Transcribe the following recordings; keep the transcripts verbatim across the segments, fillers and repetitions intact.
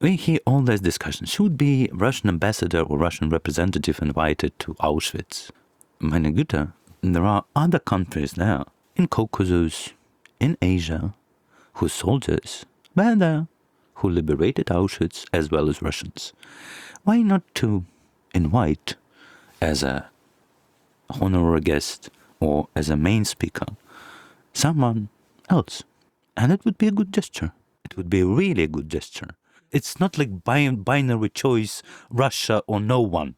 we hear all these discussions. Should be Russian ambassador or Russian representative invited to Auschwitz? Meine Güte, there are other countries there, in Caucasus, in Asia, whose soldiers were there, who liberated Auschwitz as well as Russians. Why not to invite as a honorary guest or as a main speaker someone else? And it would be a good gesture. It would be a really good gesture. It's not like binary choice, Russia or no one.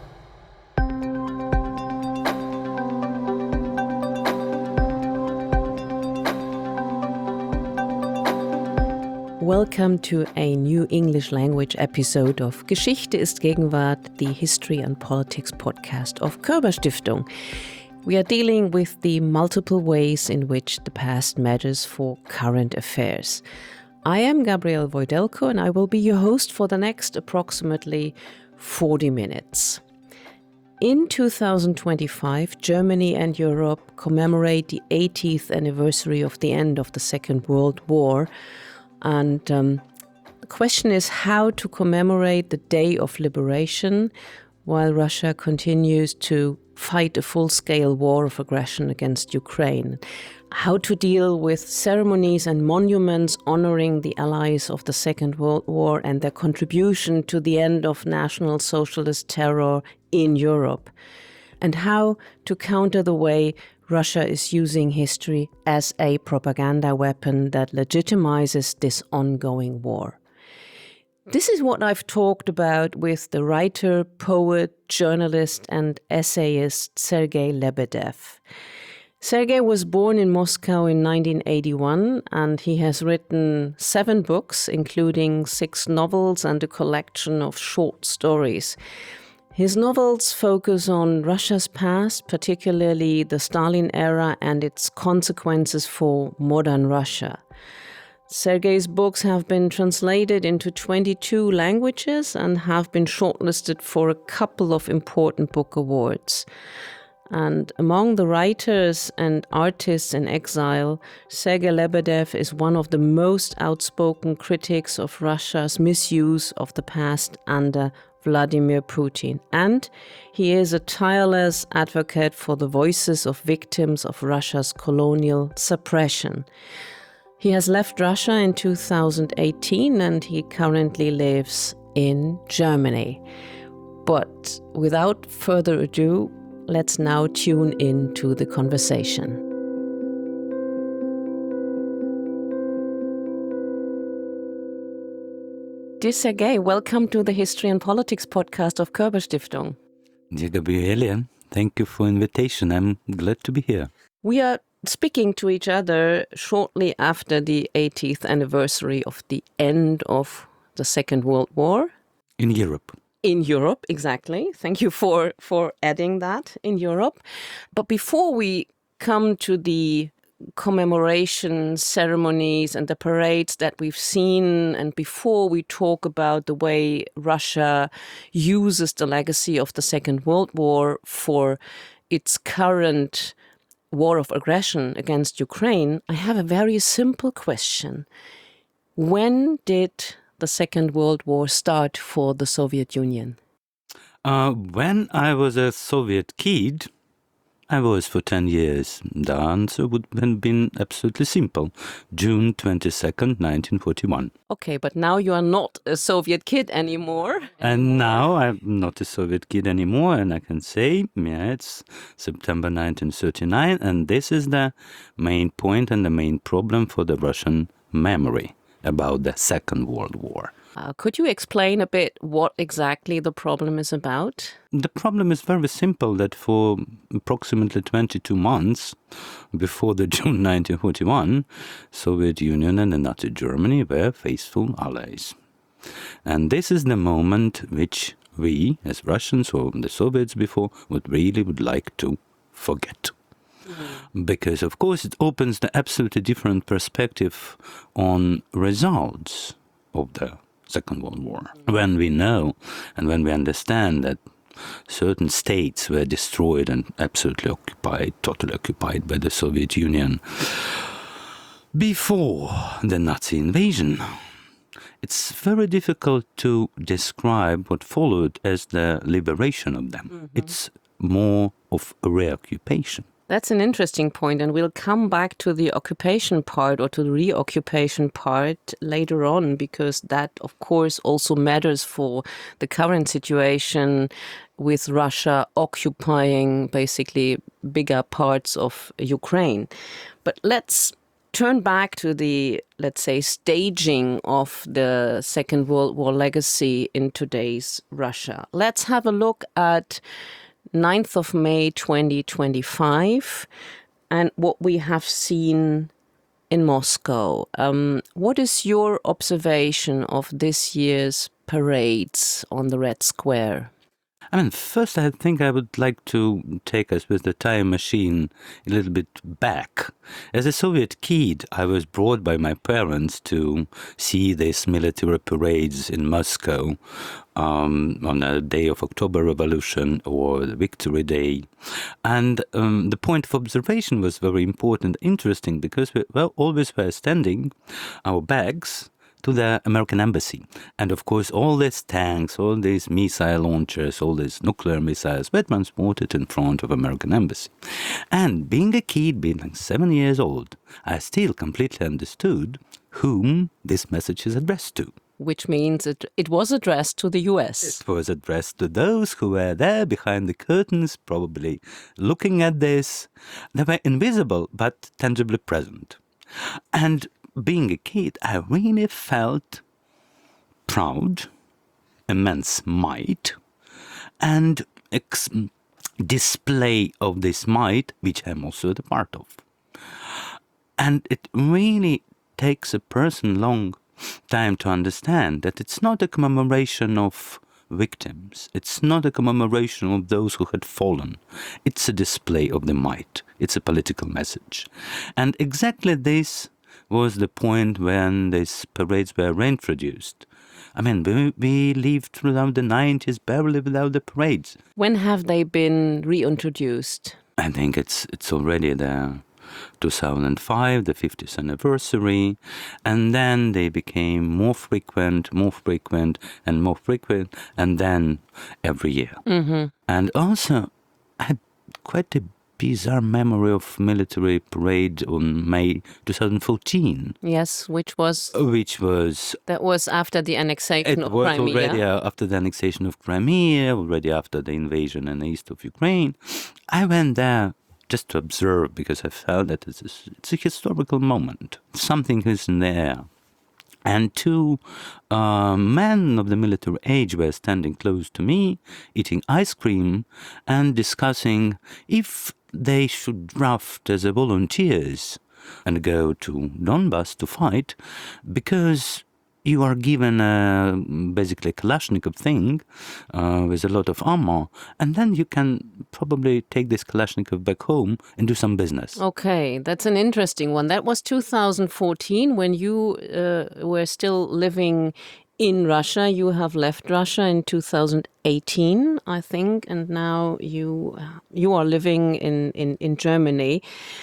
Welcome to a new English language episode of Geschichte ist Gegenwart, the History and Politics podcast of Körber Stiftung. We are dealing with the multiple ways in which the past matters for current affairs. I am Gabriele Wojdelko and I will be your host for the next approximately forty minutes. In two thousand twenty-five, Germany and Europe commemorate the eightieth anniversary of the end of the Second World War. And um, the question is how to commemorate the Day of Liberation while Russia continues to fight a full-scale war of aggression against Ukraine. How to deal with ceremonies and monuments honoring the allies of the Second World War and their contribution to the end of National Socialist terror in Europe. And how to counter the way Russia is using history as a propaganda weapon that legitimizes this ongoing war. This is what I've talked about with the writer, poet, journalist, and essayist Sergei Lebedev. Sergei was born in Moscow in nineteen eighty-one, and he has written seven books, including six novels and a collection of short stories. His novels focus on Russia's past, particularly the Stalin era and its consequences for modern Russia. Sergei's books have been translated into twenty-two languages and have been shortlisted for a couple of important book awards. And among the writers and artists in exile, Sergei Lebedev is one of the most outspoken critics of Russia's misuse of the past under Vladimir Putin, and he is a tireless advocate for the voices of victims of Russia's colonial suppression. He has left Russia in two thousand eighteen and he currently lives in Germany. But without further ado, let's now tune in to the conversation. Dear Sergei, welcome to the History and Politics podcast of Körber Stiftung. Dear Gabriele, thank you for invitation. I'm glad to be here. We are speaking to each other shortly after the eightieth anniversary of the end of the Second World War. In Europe. In Europe, exactly. Thank you for, for adding that, in Europe. But before we come to the commemoration ceremonies and the parades that we've seen, and before we talk about the way Russia uses the legacy of the Second World War for its current war of aggression against Ukraine, I have a very simple question. When did the Second World War start for the Soviet Union? Uh, when I was a Soviet kid, I was for ten years. The answer would have been absolutely simple. June twenty-second, nineteen forty-one. Okay, but now you are not a Soviet kid anymore. And now I'm not a Soviet kid anymore, and I can say, yeah, it's September nineteen thirty-nine, and this is the main point and the main problem for the Russian memory about the Second World War. Uh, could you explain a bit what exactly the problem is about? The problem is very simple, that for approximately twenty-two months before the June nineteen forty-one, Soviet Union and the Nazi Germany were faithful allies. And this is the moment which we, as Russians or the Soviets before, would really would like to forget. Mm-hmm. Because, of course, it opens the absolutely different perspective on results of the Second World War. Mm-hmm. When we know and when we understand that certain states were destroyed and absolutely occupied, totally occupied by the Soviet Union before the Nazi invasion, it's very difficult to describe what followed as the liberation of them. Mm-hmm. It's more of a reoccupation. That's an interesting point, and we'll come back to the occupation part or to the reoccupation part later on, because that, of course, also matters for the current situation with Russia occupying basically bigger parts of Ukraine. But let's turn back to the, let's say, staging of the Second World War legacy in today's Russia. Let's have a look at ninth of May twenty twenty-five and what we have seen in Moscow. Um, what is your observation of this year's parades on the Red Square? I mean, first I think I would like to take us with the time machine a little bit back. As a Soviet kid, I was brought by my parents to see these military parades in Moscow um, on the day of October Revolution or the Victory Day. And um, the point of observation was very important, interesting, because we well, always were standing our bags to the American embassy. And of course, all these tanks, all these missile launchers, all these nuclear missiles were transported in front of American embassy. And being a kid, being like seven years old, I still completely understood whom this message is addressed to. Which means it, it was addressed to the U S. It was addressed to those who were there behind the curtains, probably looking at this. They were invisible, but tangibly present. And being a kid, I really felt proud, immense might, and ex- display of this might, which I'm also a part of. And it really takes a person long time to understand that it's not a commemoration of victims. It's not a commemoration of those who had fallen. It's a display of the might. It's a political message. And exactly this was the point when these parades were reintroduced. I mean, we, we lived throughout the nineties barely without the parades. When have they been reintroduced? I think it's it's already the two thousand five, the fiftieth anniversary, and then they became more frequent, more frequent, and more frequent, and then every year. Mm-hmm. And also, I had quite a bizarre memory of military parade on May twenty fourteen. Yes, which was... Which was... That was after the annexation of Crimea. It was already after the annexation of Crimea, already after the invasion in the east of Ukraine. I went there just to observe because I felt that it's a, it's a historical moment. Something is in the air. And two uh, men of the military age were standing close to me, eating ice cream and discussing if they should draft as a volunteers and go to Donbass to fight, because you are given a, basically a Kalashnikov thing uh, with a lot of ammo, and then you can probably take this Kalashnikov back home and do some business. Okay, that's an interesting one. That was two thousand fourteen when you uh, were still living in Russia. You have left Russia in two thousand eighteen, I think, and now you you are living in, in, in Germany.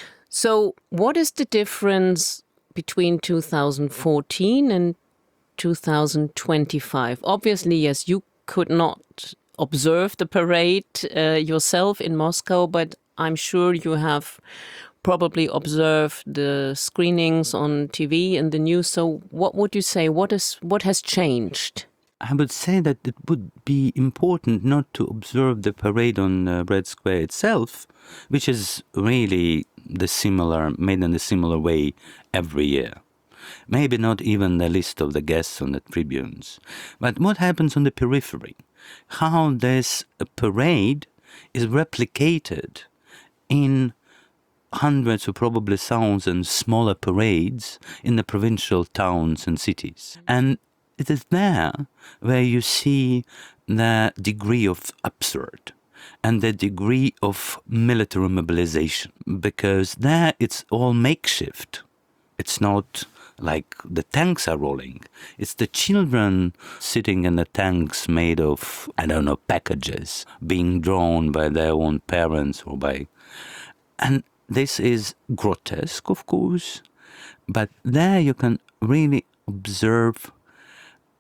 So what is the difference between two thousand fourteen and two thousand twenty-five? Obviously, yes, you could not observe the parade uh, yourself in Moscow, but I'm sure you have probably observed the screenings on T V and the news. So what would you say? What is what has changed? I would say that it would be important not to observe the parade on uh, Red Square itself, which is really the similar, made in a similar way every year. Maybe not even the list of the guests on the tribunes. But what happens on the periphery? How this parade is replicated in hundreds or probably thousands smaller parades in the provincial towns and cities. And it is there where you see the degree of absurd and the degree of military mobilization, because there it's all makeshift. It's not like the tanks are rolling. It's the children sitting in the tanks made of, I don't know, packages, being drawn by their own parents or by... And this is grotesque, of course, but there you can really observe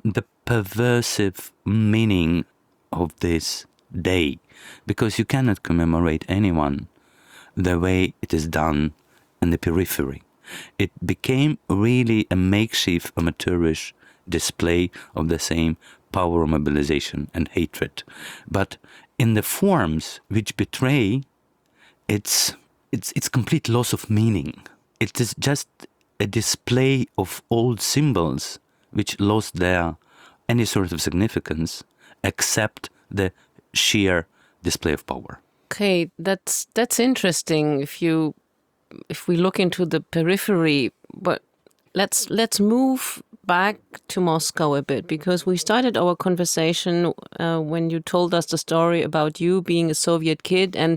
the perversive meaning of this day, because you cannot commemorate anyone the way it is done in the periphery. It became really a makeshift amateurish display of the same power mobilization and hatred. But in the forms which betray, it's, it's, it's complete loss of meaning. It is just a display of old symbols which lost their any sort of significance except the sheer display of power. Okay, that's that's interesting. If you if we look into the periphery, but let's let's move back to Moscow a bit, because we started our conversation uh, when you told us the story about you being a Soviet kid and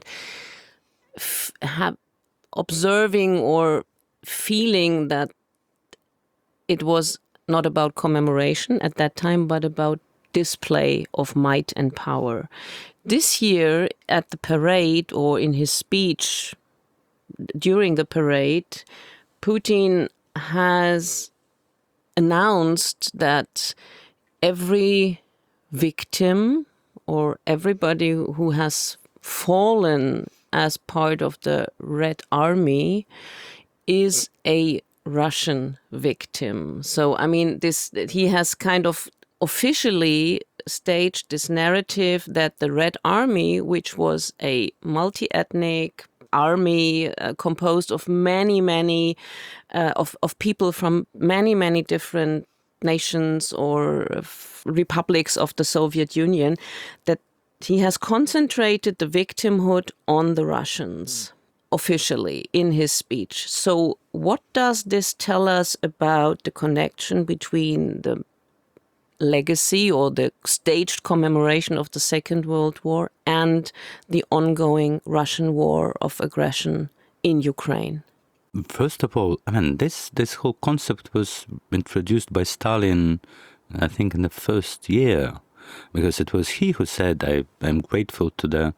f- ha- observing or feeling that it was not about commemoration at that time, but about display of might and power. This year at the parade, or in his speech during the parade, Putin has announced that every victim or everybody who has fallen as part of the Red Army is a Russian victim. So, I mean, this he has kind of officially staged this narrative that the Red Army, which was a multi-ethnic army uh, composed of many, many uh, of, of people from many, many different nations or f- republics of the Soviet Union, that he has concentrated the victimhood on the Russians officially in his speech. So what does this tell us about the connection between the legacy or the staged commemoration of the Second World War and the ongoing Russian war of aggression in Ukraine? First of all, I mean, this, this whole concept was introduced by Stalin, I think, in the first year, because it was he who said, I am grateful to the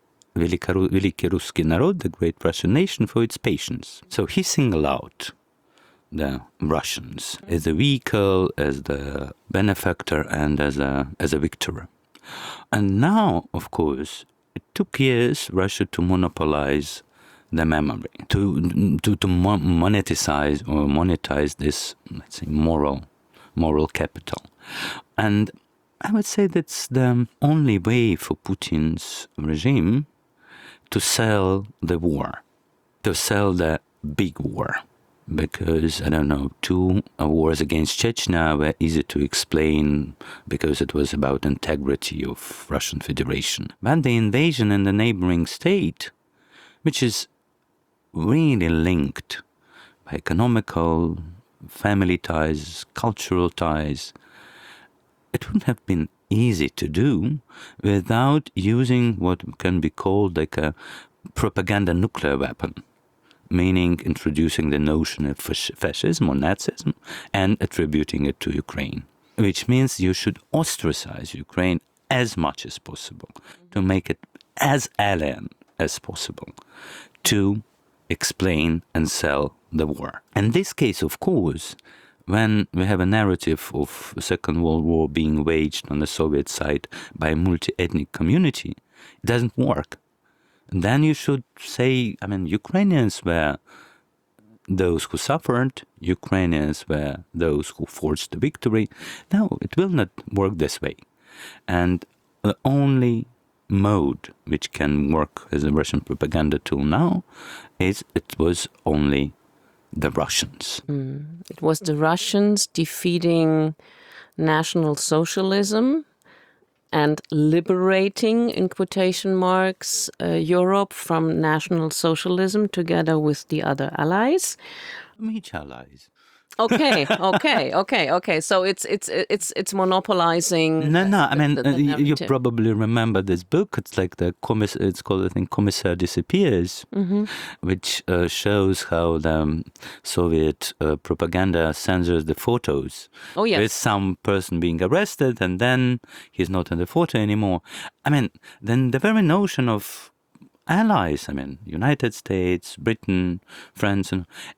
Великий Русский народ, the great Russian nation, for its patience. So he singled out the Russians as a vehicle, as the benefactor, and as a as a victor. And now, of course, it took years Russia to monopolize the memory, to to to monetize or monetize this, let's say, moral moral capital. And I would say that's the only way for Putin's regime to sell the war, to sell the big war. Because, I don't know, two wars against Chechnya were easy to explain because it was about integrity of Russian Federation. But the invasion in the neighboring state, which is really linked by economical, family ties, cultural ties, it wouldn't have been easy to do without using what can be called like a propaganda nuclear weapon, meaning introducing the notion of fascism or Nazism and attributing it to Ukraine, which means you should ostracize Ukraine as much as possible, to make it as alien as possible, to explain and sell the war. In this case, of course, when we have a narrative of the Second World War being waged on the Soviet side by a multi-ethnic community, it doesn't work. And then you should say, I mean, Ukrainians were those who suffered, Ukrainians were those who forged the victory. No, it will not work this way. And the only mode which can work as a Russian propaganda tool now is it was only the Russians. Mm. It was the Russians defeating National Socialism and liberating, in quotation marks, uh, Europe from National Socialism together with the other allies. Which allies? Okay, okay, okay, okay. So it's it's it's it's monopolizing. No, no. uh, I mean, the- the uh, you narrative. probably remember this book. It's like the commiss. It's called, I think, Commissar Disappears, Mm-hmm. which uh, shows how the um, Soviet uh, propaganda censors the photos. Oh yes. With some person being arrested, and then he's not in the photo anymore. I mean, then the very notion of allies. I mean, United States, Britain, France, and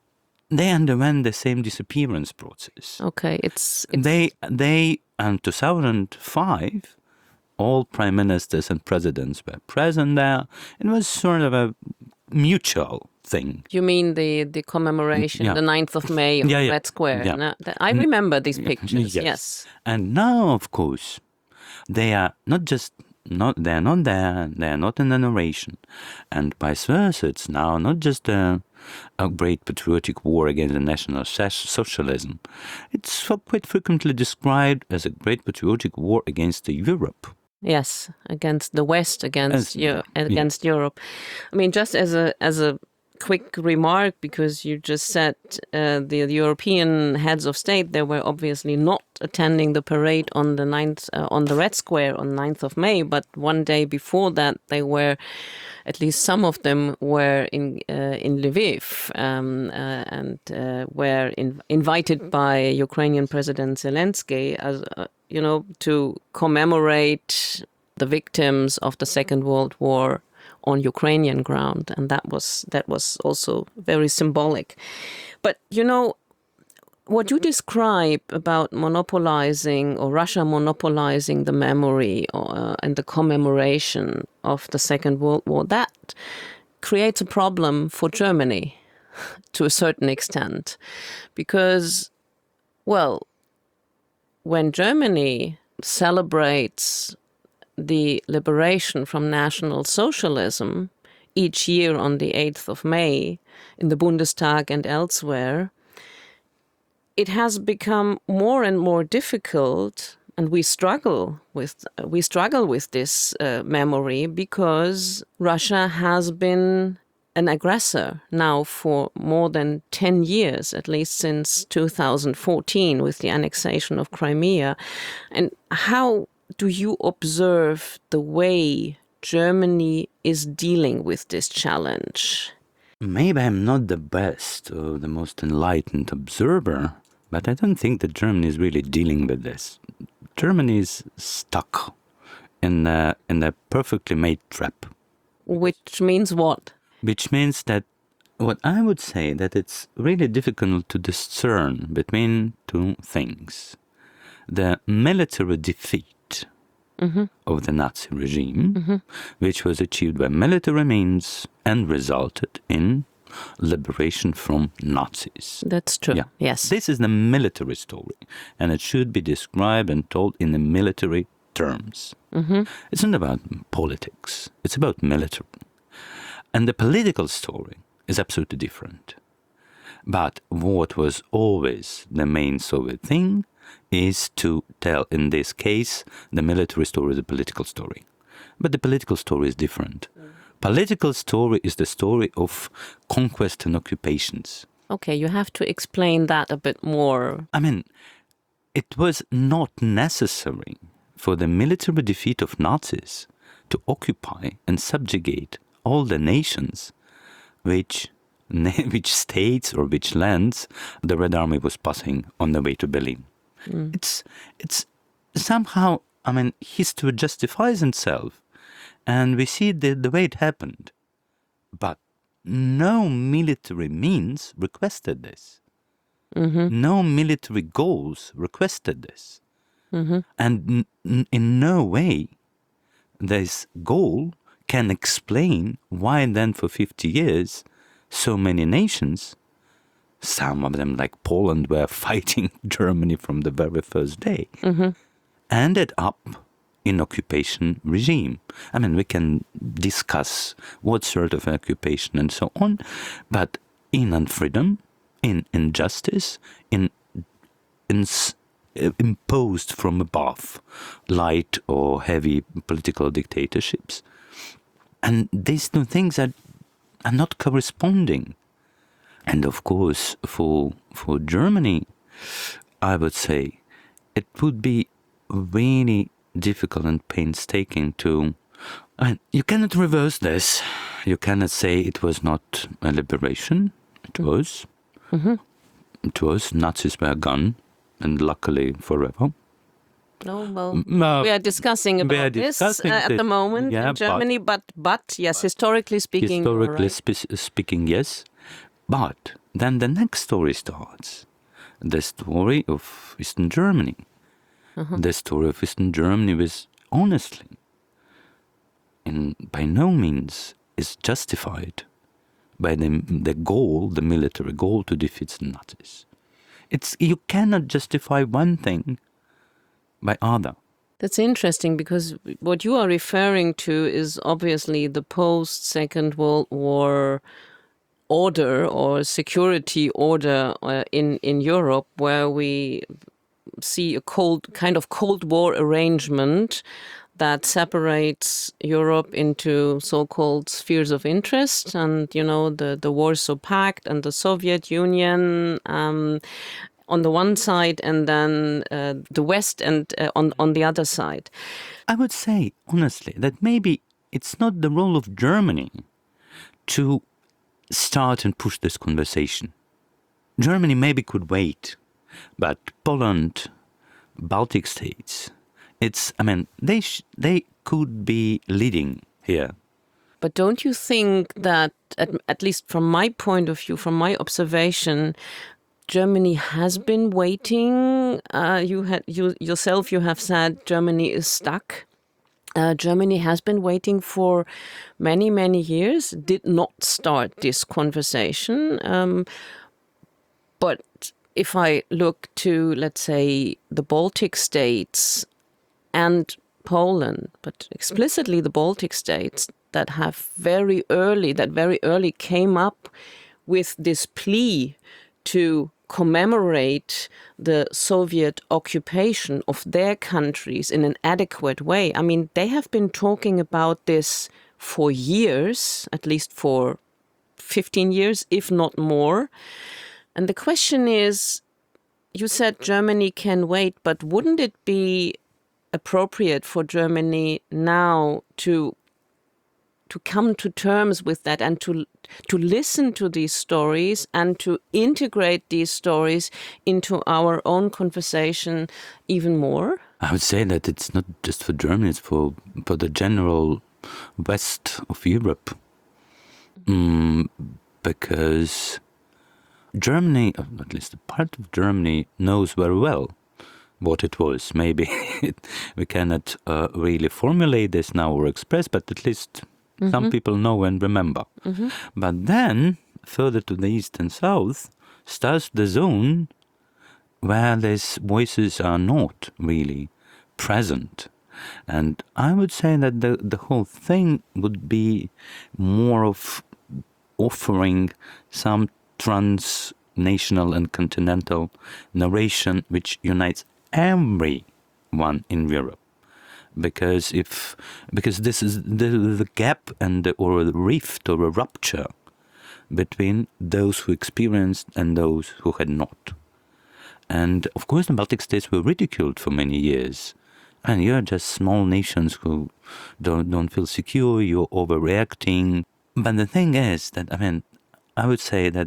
they underwent the same disappearance process. Okay, it's, it's They, they, in two thousand five, all prime ministers and presidents were present there. It was sort of a mutual thing. You mean the, the commemoration, Yeah. the ninth of May on Yeah, yeah. Red Square? Yeah. No? That- I remember these pictures, yes. And now, of course, they are not just not they are not there. They are not in the narration, and vice versa. It's now not just a, a great patriotic war against the national socialism. It's quite frequently described as a great patriotic war against Europe. Yes, against the West, against As- Eu- yeah. against Europe. I mean, just as a as a quick remark, because you just said uh, the, the European heads of state, they were obviously not attending the parade on the ninth uh, on the Red Square on ninth of May, but one day before that, they were, at least some of them were in uh, in Lviv um, uh, and uh, were in, invited by Ukrainian President Zelensky as uh, you know, to commemorate the victims of the Second World War on Ukrainian ground, and that was that was also very symbolic. But you know, what you describe about monopolizing or Russia monopolizing the memory or, uh, and the commemoration of the Second World War, that creates a problem for Germany to a certain extent, because, well, when Germany celebrates the liberation from National Socialism each year on the eighth of May in the Bundestag and elsewhere, it has become more and more difficult, and we struggle with we struggle with this uh, memory, because Russia has been an aggressor now for more than ten years, at least since two thousand fourteen with the annexation of Crimea. And how do you observe the way Germany is dealing with this challenge? Maybe I'm not the best or the most enlightened observer, but I don't think that Germany is really dealing with this. Germany is stuck in a, in a perfectly made trap. Which means what? Which means that what I would say that it's really difficult to discern between two things. The military defeat mm-hmm. of the Nazi regime, mm-hmm. which was achieved by military means and resulted in liberation from Nazis. That's true, yeah. Yes. This is the military story, and it should be described and told in the military terms. Mm-hmm. It's not about politics, it's about military. And the political story is absolutely different. But what was always the main Soviet thing is to tell, in this case, the military story is a political story. But the political story is different. Mm. Political story is the story of conquest and occupations. Okay, you have to explain that a bit more. I mean, it was not necessary for the military defeat of Nazis to occupy and subjugate all the nations which which states or which lands the Red Army was passing on the way to Berlin. Mm. It's it's somehow, I mean, history justifies itself, and we see the, the way it happened. But no military means requested this. Mm-hmm. No military goals requested this. Mm-hmm. And n- n- in no way this goal can explain why then for fifty years so many nations, some of them like Poland, were fighting Germany from the very first day, mm-hmm. ended up in occupation regime. I mean, we can discuss what sort of occupation and so on, but in unfreedom, in injustice, in, in imposed from above light or heavy political dictatorships. And these two things are, are not corresponding. And of course, for for Germany, I would say it would be really difficult and painstaking to... And you cannot reverse this. You cannot say it was not a liberation. It mm-hmm. was. Mm-hmm. It was. Nazis were gone, and luckily forever. No, well, uh, we are discussing about are this discussing uh, at this. the moment yeah, in Germany, but, but, but yes, historically speaking... Historically right. spe- speaking, yes. But then the next story starts. The story of Eastern Germany. Uh-huh. The story of Eastern Germany was honestly, in by no means is justified by the, the goal, the military goal to defeat the Nazis. It's, you cannot justify one thing by other. That's interesting, because what you are referring to is obviously the post-Second World War order or security order uh, in, in Europe, where we see a cold kind of Cold War arrangement that separates Europe into so-called spheres of interest, and, you know, the, the Warsaw Pact and the Soviet Union um, on the one side, and then uh, the West and uh, on, on the other side. I would say, honestly, that maybe it's not the role of Germany to start and push this conversation. Germany maybe could wait, but Poland, Baltic states, it's, I mean, they sh- they could be leading here. But don't you think that, at, at least from my point of view, from my observation, Germany has been waiting? Uh, you had you yourself, you have said Germany is stuck. Uh, Germany has been waiting for many, many years, did not start this conversation. Um, but if I look to, let's say, the Baltic states and Poland, but explicitly the Baltic states that have very early, that very early came up with this plea to commemorate the Soviet occupation of their countries in an adequate way. I mean, they have been talking about this for years, at least for fifteen years, if not more. And the question is, you said Germany can wait, but wouldn't it be appropriate for Germany now to to come to terms with that, and to to listen to these stories and to integrate these stories into our own conversation even more? I would say that it's not just for Germany, it's for, for the general west of Europe. Mm, because Germany, at least a part of Germany, knows very well what it was. Maybe we cannot uh, really formulate this now or express, but at least mm-hmm. some people know and remember. Mm-hmm. But then, further to the east and south, starts the zone where these voices are not really present. And I would say that the, the whole thing would be more of offering some transnational and continental narration which unites everyone in Europe. Because if because this is the, the gap and the, or the rift or a rupture between those who experienced and those who had not. And of course the Baltic states were ridiculed for many years. And you're just small nations who don't don't feel secure, you're overreacting. But the thing is that, I mean, I would say that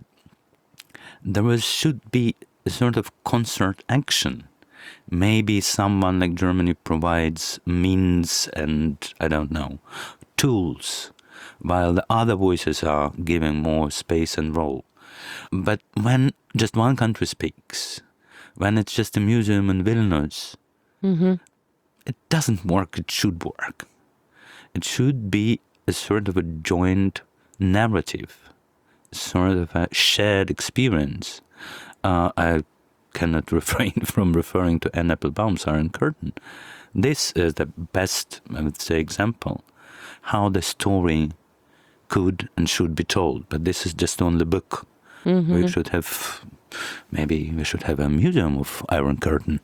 there was, should be a sort of concert action. Maybe someone like Germany provides means and, I don't know, tools, while the other voices are given more space and role. But when just one country speaks, when it's just a museum in Vilnius, mm-hmm. it doesn't work, it should work. It should be a sort of a joint narrative, sort of a shared experience. Uh, I cannot refrain from referring to Anne Applebaum's Iron Curtain. This is the best, I would say, example how the story could and should be told. But this is just only a book. Mm-hmm. We should have, maybe we should have a museum of Iron Curtain.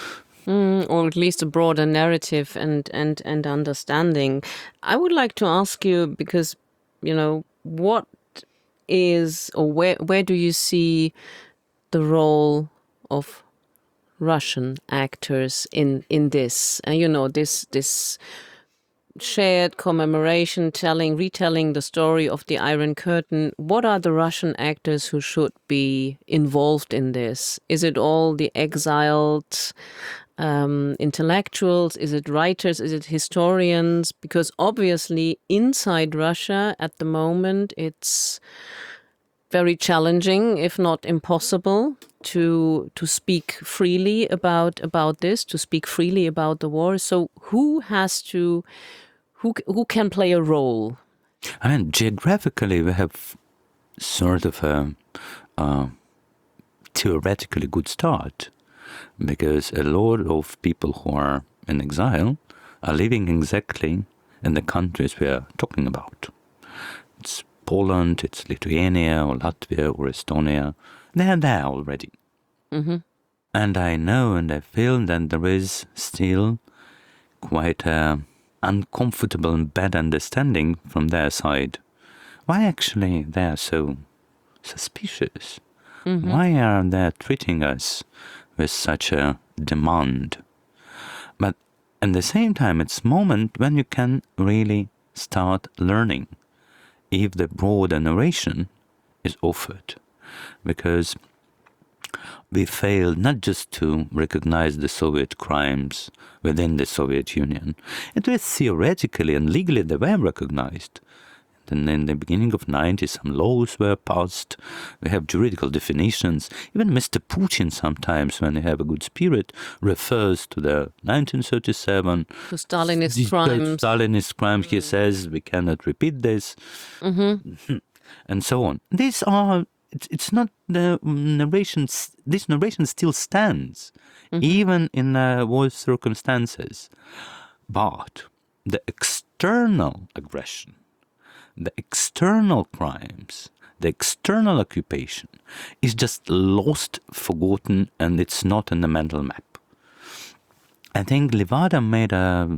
Mm, or at least a broader narrative and, and, and understanding. I would like to ask you, because, you know, what is, or where where do you see the role of Russian actors in in this? Uh, you know, this this shared commemoration, telling, retelling the story of the Iron Curtain. What are the Russian actors who should be involved in this? Is it all the exiled um, intellectuals? Is it writers? Is it historians? Because obviously inside Russia at the moment, it's very challenging, if not impossible, to to speak freely about about this, to speak freely about the war. So who has to, who who can play a role? I mean, geographically, we have sort of a, a theoretically good start, because a lot of people who are in exile are living exactly in the countries we are talking about. It's Poland, it's Lithuania, or Latvia, or Estonia. They are there already. Mm-hmm. And I know and I feel that there is still quite a uncomfortable and bad understanding from their side. Why actually they are so suspicious? Mm-hmm. Why are they treating us with such a demand? But at the same time, it's a moment when you can really start learning if the broader narration is offered. Because we failed not just to recognize the Soviet crimes within the Soviet Union. It was theoretically and legally they were recognized. And in the beginning of the nineties, some laws were passed. We have juridical definitions. Even Mister Putin sometimes, when he have a good spirit, refers to the nineteen thirty-seven To Stalinist the, crimes. Stalinist crimes. He says we cannot repeat this, Mm-hmm. and so on. These are. It's, it's not the narration. This narration still stands, mm-hmm. even in uh, war circumstances. But the external aggression, the external crimes, the external occupation is just lost, forgotten, and it's not in the mental map. I think Levada made a...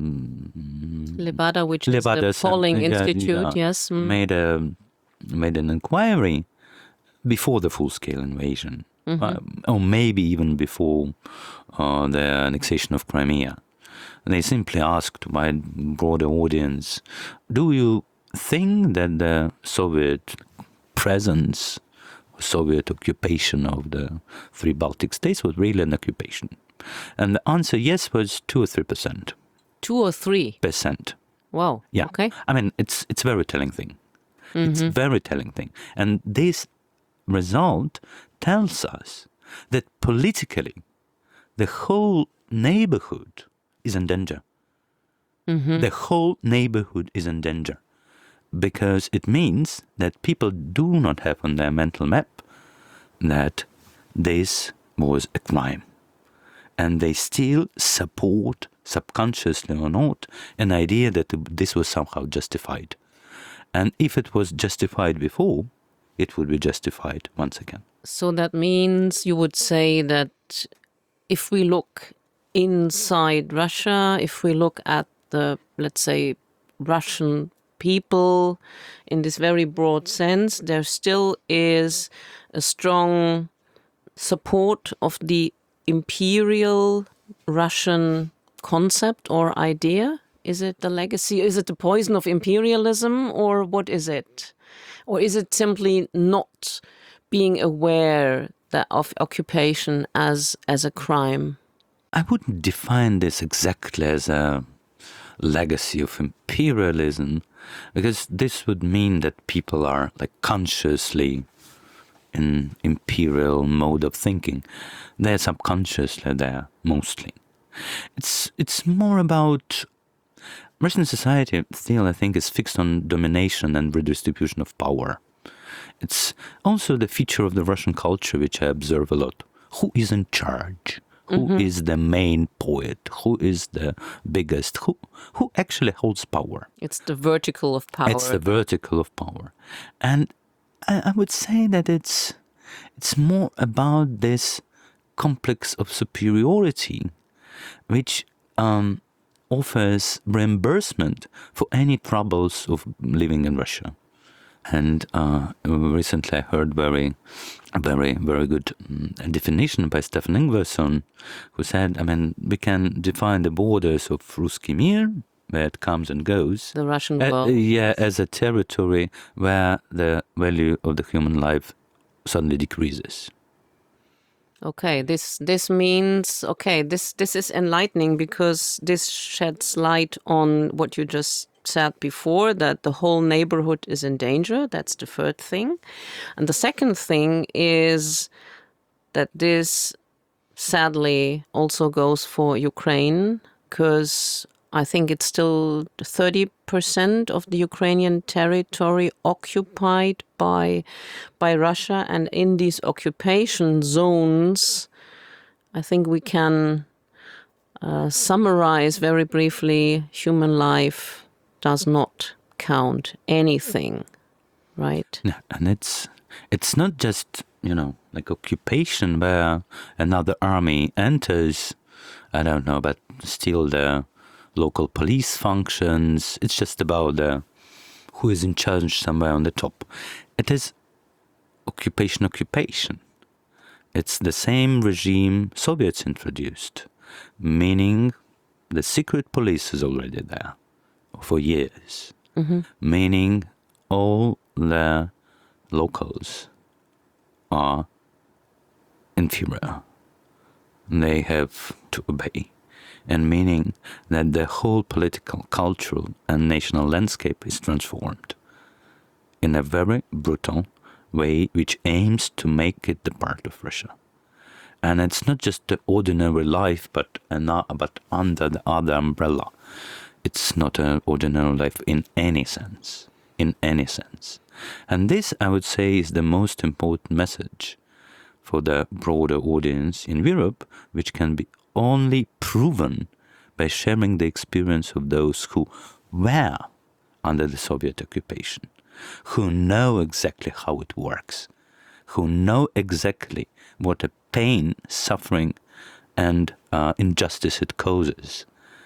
Levada, which Levada, is the polling yeah, institute, yeah, yes. Mm. Made, a, made an inquiry before the full-scale invasion, mm-hmm. uh, or maybe even before uh, the annexation of Crimea. They simply asked by a broader audience, do you think that the Soviet presence, Soviet occupation of the three Baltic states was really an occupation? And the answer, yes, was two or three percent. Two or three? Percent. Wow. Yeah. Okay. I mean, it's it's a very telling thing. Mm-hmm. It's a very telling thing. And this result tells us that politically the whole neighborhood is in danger. Mm-hmm. The whole neighborhood is in danger because it means that people do not have on their mental map that this was a crime. And they still support, subconsciously or not, an idea that this was somehow justified. And if it was justified before, it would be justified once again. So that means you would say that if we look inside Russia, if we look at the, let's say, Russian people in this very broad sense, there still is a strong support of the imperial Russian concept or idea? Is it the legacy? Is it the poison of imperialism, or what is it? Or is it simply not being aware that of occupation as as a crime? I wouldn't define this exactly as a legacy of imperialism, because this would mean that people are like consciously in imperial mode of thinking. They're subconsciously there mostly. It's it's more about Russian society still, I think, is fixed on domination and redistribution of power. It's also the feature of the Russian culture which I observe a lot. Who is in charge? Who mm-hmm. is the main poet? Who is the biggest? Who who actually holds power? It's the vertical of power. It's the vertical of power. And I, I would say that it's it's more about this complex of superiority, which um, offers reimbursement for any troubles of living in Russia. And uh, recently I heard very, very, very good um, definition by Stefan Ingvarsson, who said, I mean, we can define the borders of Ruski Mir, where it comes and goes. The Russian uh, world. Yeah, as a territory where the value of the human life suddenly decreases. Okay, this this means, okay, this, this is enlightening because this sheds light on what you just said before, that the whole neighborhood is in danger. That's the first thing. And the second thing is that this sadly also goes for Ukraine, because I think it's still thirty percent of the Ukrainian territory occupied by by Russia. And in these occupation zones, I think we can uh, summarize very briefly, human life does not count anything, right? Yeah, and it's it's not just, you know, like occupation where another army enters, I don't know, but still the local police functions. It's just about the who is in charge somewhere on the top. It is occupation, occupation. It's the same regime Soviets introduced, meaning the secret police is already there for years, mm-hmm. meaning all the locals are inferior. They have to obey. And meaning that the whole political, cultural and national landscape is transformed in a very brutal way which aims to make it the part of Russia. And it's not just the ordinary life, but, uh, but under the other umbrella. It's not an ordinary life in any sense, in any sense. And this, I would say, is the most important message for the broader audience in Europe, which can be only proven by sharing the experience of those who were under the Soviet occupation, who know exactly how it works, who know exactly what a pain, suffering, and uh, injustice it causes,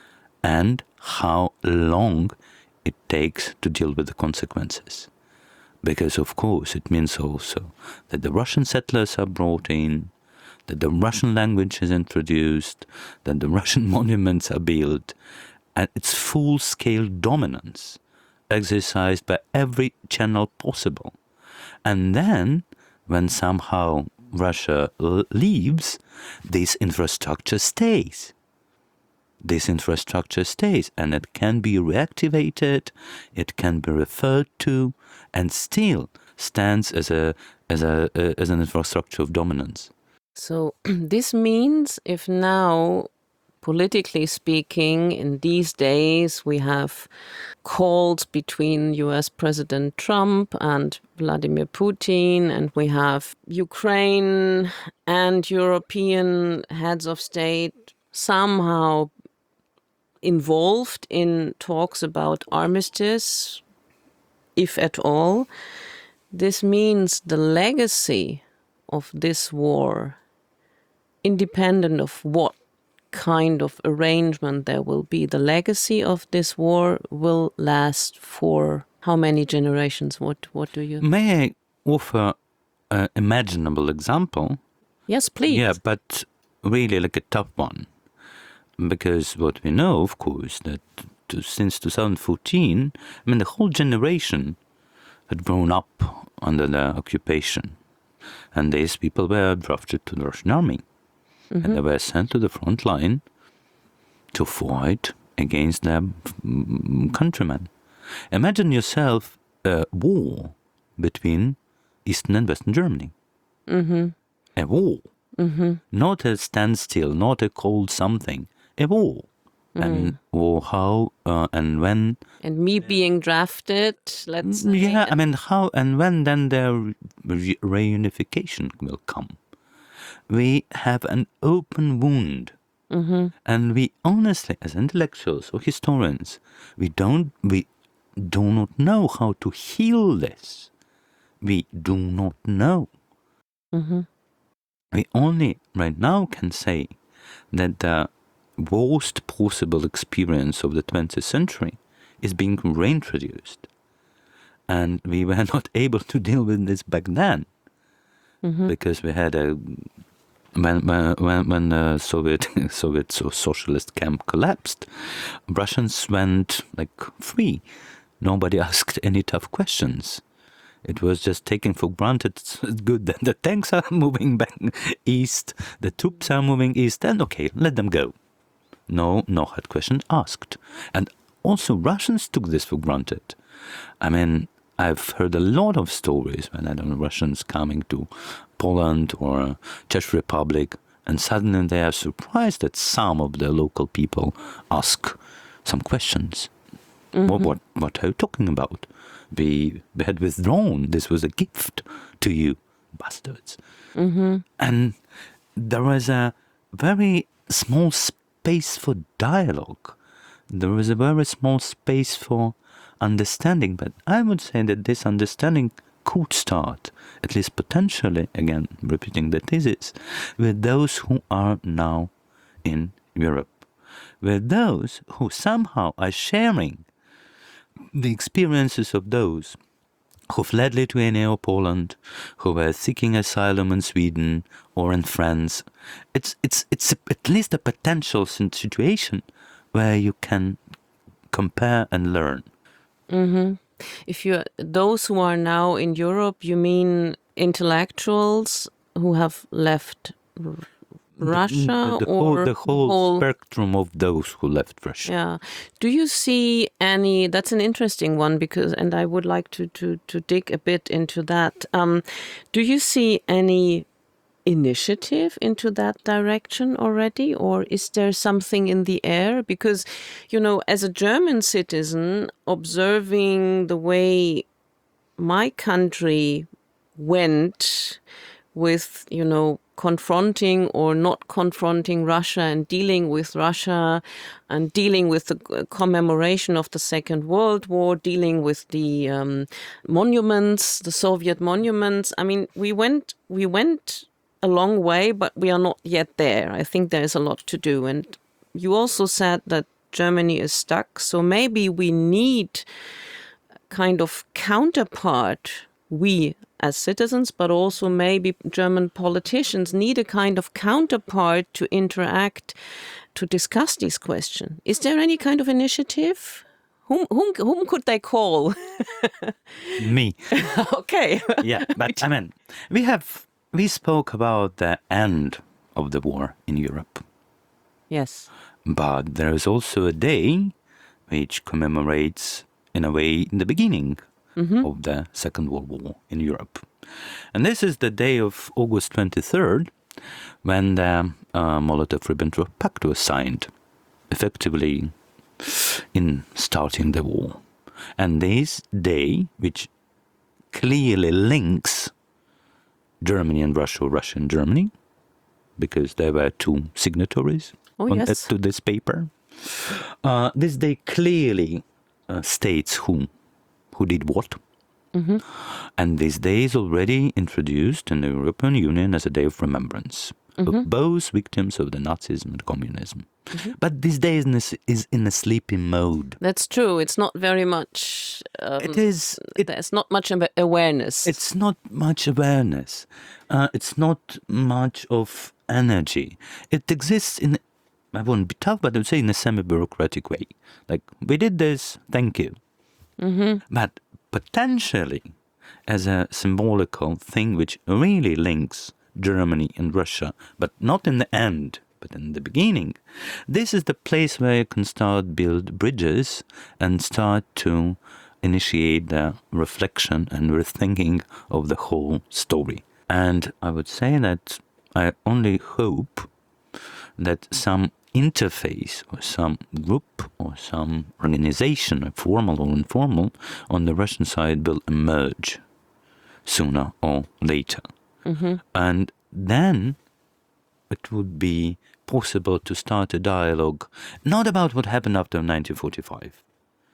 and how long it takes to deal with the consequences. Because, of course, it means also that the Russian settlers are brought in, that the Russian language is introduced, that the Russian monuments are built, and its full-scale dominance exercised by every channel possible. And then, when somehow Russia leaves, this infrastructure stays. This infrastructure stays, and it can be reactivated, it can be referred to, and still stands as a as a uh, as an infrastructure of dominance. So this means if now, politically speaking, in these days we have calls between U S President Trump and Vladimir Putin, and we have Ukraine and European heads of state somehow involved in talks about armistice, if at all. This means the legacy of this war, independent of what kind of arrangement there will be, the legacy of this war will last for how many generations? What what do you... May I offer an imaginable example? Yes, please. Yeah, but really like a tough one. Because what we know, of course, that to, since two thousand fourteen, I mean, the whole generation had grown up under the occupation. And these people were drafted to the Russian army. Mm-hmm. And they were sent to the front line to fight against their countrymen. Imagine yourself a war between Eastern and Western Germany. Mm-hmm. A war. Mm-hmm. Not a standstill, not a cold something. A war. Mm. And or how uh, and when. And me being drafted, let's say. Yeah, I mean, how and when then their re- reunification will come. We have an open wound. Mm-hmm. And we honestly, as intellectuals or historians, we don't, we do not know how to heal this. We do not know. Mm-hmm. We only right now can say that the worst possible experience of the twentieth century is being reintroduced. And we were not able to deal with this back then. Mm-hmm. Because we had a... When when when the Soviet Soviet socialist camp collapsed, Russians went like free. Nobody asked any tough questions. It was just taken for granted. It's good that the tanks are moving back east, the troops are moving east, and okay, let them go. No, no hard questions asked. And also Russians took this for granted. I mean, I've heard a lot of stories when I don't know Russians coming to Poland or Czech Republic, and suddenly they are surprised that some of the local people ask some questions. Mm-hmm. What, what, what are you talking about? We, we had withdrawn. This was a gift to you, bastards. Mm-hmm. And there was a very small space for dialogue. There was a very small space for understanding. But I would say that this understanding could start, at least potentially, again, repeating the thesis, with those who are now in Europe, with those who somehow are sharing the experiences of those who fled Lithuania or Poland, who were seeking asylum in Sweden or in France. It's it's it's a, at least a potential situation where you can compare and learn. Mm-hmm. If you those who are now in Europe, you mean intellectuals who have left R- Russia, the, the, the or whole, the whole, whole spectrum of those who left Russia. Yeah. Do you see any? That's an interesting one, because, and I would like to to to dig a bit into that. Um, do you see any initiative into that direction already, or is there something in the air? Because, you know, as a German citizen, observing the way my country went with, you know, confronting or not confronting Russia and dealing with Russia and dealing with the commemoration of the Second World War, dealing with the um, monuments, the Soviet monuments. I mean, we went, we went a long way, but we are not yet there. I think there's a lot to do. And you also said that Germany is stuck. So maybe we need kind of counterpart, we as citizens, but also maybe German politicians need a kind of counterpart to interact, to discuss these questions. Is there any kind of initiative? Whom, whom, whom could they call? Me. Okay. Yeah, but I mean, we have, we spoke about the end of the war in Europe. Yes. But there is also a day which commemorates, in a way, the beginning mm-hmm. of the Second World War in Europe. And this is the day of August twenty-third, when the uh, Molotov-Ribbentrop Pact was signed, effectively in starting the war. And this day, which clearly links Germany and Russia, Russia and Germany, because there were two signatories oh, on, yes. uh, to this paper. Uh, this day clearly uh, states who who did what. Mm-hmm. And this day is already introduced in the European Union as a day of remembrance mm-hmm. of both victims of the Nazism and communism. Mm-hmm. But this day is in, a, is in a sleepy mode. That's true. It's not very much... Um, it is... It, there's not much awareness. It's not much awareness. Uh, it's not much of energy. It exists in... I won't be tough, but I would say in a semi-bureaucratic way. Like, we did this, thank you. Mm-hmm. But potentially as a symbolical thing which really links Germany and Russia, but not in the end, but in the beginning, this is the place where you can start build bridges and start to initiate the reflection and rethinking of the whole story. And I would say that I only hope that some interface or some group or some organization, formal or informal, on the Russian side will emerge sooner or later. Mm-hmm. And then it would be possible to start a dialogue, not about what happened after nineteen forty-five,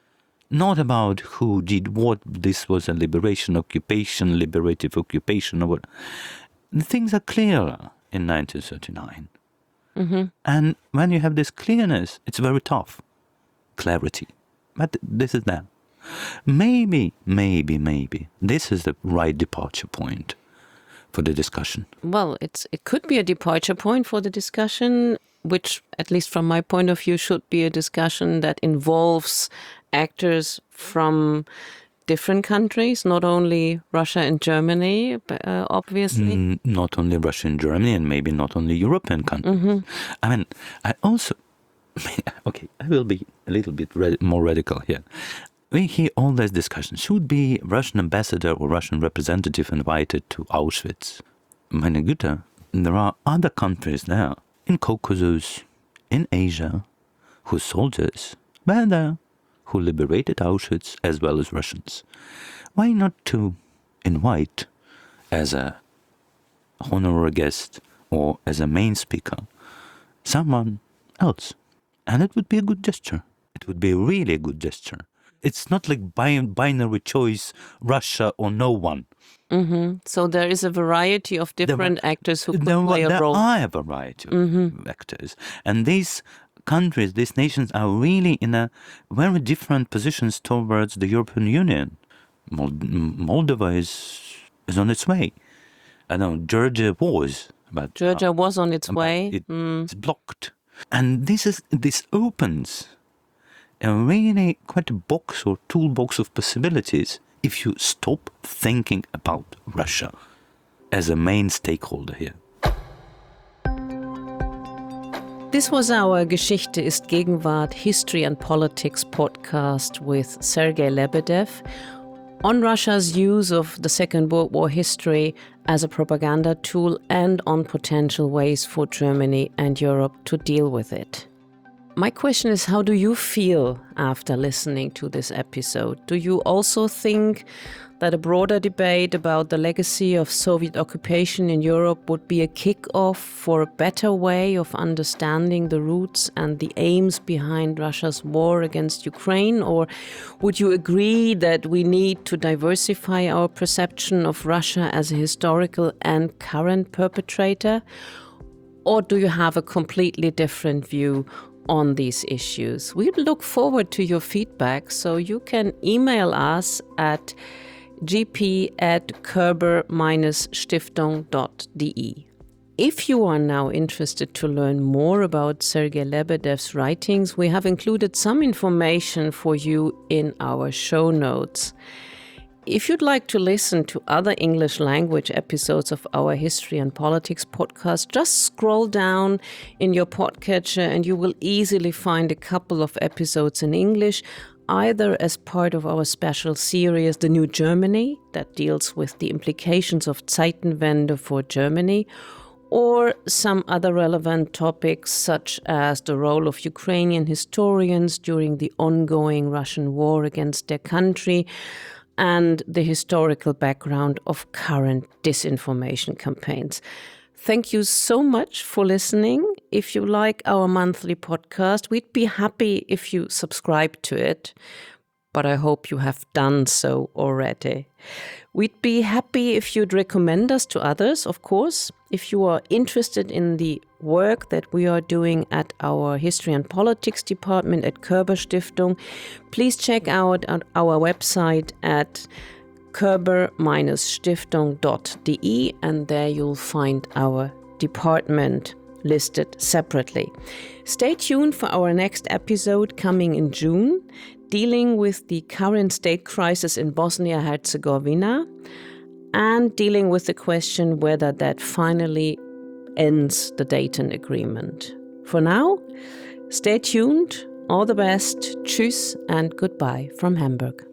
not about who did what, this was a liberation, occupation, liberative occupation, or what. The things are clearer in nineteen thirty-nine. Mm-hmm. And when you have this clearness, it's very tough. Clarity. But this is that. Maybe, maybe, maybe this is the right departure point for the discussion. Well, it's it could be a departure point for the discussion, which, at least from my point of view, should be a discussion that involves actors from different countries, not only Russia and Germany, uh, obviously. Mm, not only Russia and Germany, and maybe not only European countries. Mm-hmm. I mean, I also okay, I will be a little bit rad- more radical here. We hear all this discussion. Should be Russian ambassador or Russian representative invited to Auschwitz? Meine Güte, there are other countries there, in Caucasus, in Asia, whose soldiers were there, who liberated Auschwitz as well as Russians. Why not to invite as a honorary guest or as a main speaker someone else? And it would be a good gesture. It would be a really good gesture. It's not like bi- binary choice, Russia or no one. Mm-hmm. So there is a variety of different there, actors who could there, play a there role. There are a variety of mm-hmm. actors. And these countries, these nations are really in a very different positions towards the European Union. Moldova is, is on its way. I know, Georgia was. But, Georgia uh, was on its way. It, mm. It's blocked. And this is this opens a really quite a box or toolbox of possibilities if you stop thinking about Russia as a main stakeholder here. This was our Geschichte ist Gegenwart History and Politics podcast with Sergei Lebedev on Russia's use of the Second World War history as a propaganda tool and on potential ways for Germany and Europe to deal with it. My question is, how do you feel after listening to this episode? Do you also think that a broader debate about the legacy of Soviet occupation in Europe would be a kick-off for a better way of understanding the roots and the aims behind Russia's war against Ukraine? Or would you agree that we need to diversify our perception of Russia as a historical and current perpetrator? Or do you have a completely different view on these issues? We look forward to your feedback, so you can email us at g p at körber stiftung dot d e. If you are now interested to learn more about Sergei Lebedev's writings, we have included some information for you in our show notes. If you'd like to listen to other English language episodes of our History and Politics podcast, just scroll down in your podcatcher and you will easily find a couple of episodes in English, either as part of our special series, The New Germany, that deals with the implications of Zeitenwende for Germany, or some other relevant topics such as the role of Ukrainian historians during the ongoing Russian war against their country, and the historical background of current disinformation campaigns. Thank you so much for listening. If you like our monthly podcast, we'd be happy if you subscribe to it, but I hope you have done so already. We'd be happy if you'd recommend us to others, of course. If you are interested in the work that we are doing at our History and Politics department at Körber Stiftung, please check out our website at körber stiftung dot d e, and there you'll find our department listed separately. Stay tuned for our next episode coming in June, dealing with the current state crisis in Bosnia-Herzegovina and dealing with the question whether that finally ends the Dayton Agreement. For now, stay tuned, all the best, tschüss and goodbye from Hamburg.